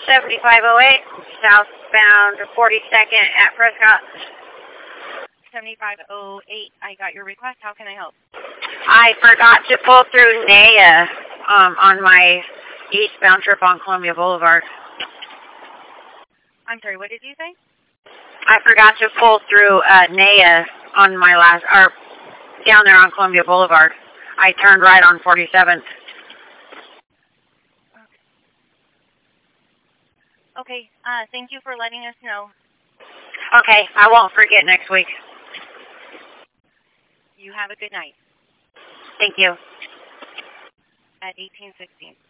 7508, southbound 42nd at Prescott. 7508, I got your request. How can I help? I forgot to pull through Naya on my eastbound trip on Columbia Boulevard. I'm sorry, what did you say? I forgot to pull through Naya on my down there on Columbia Boulevard. I turned right on 47th. Okay, thank you for letting us know. Okay, I won't forget next week. You have a good night. Thank you. At 1816.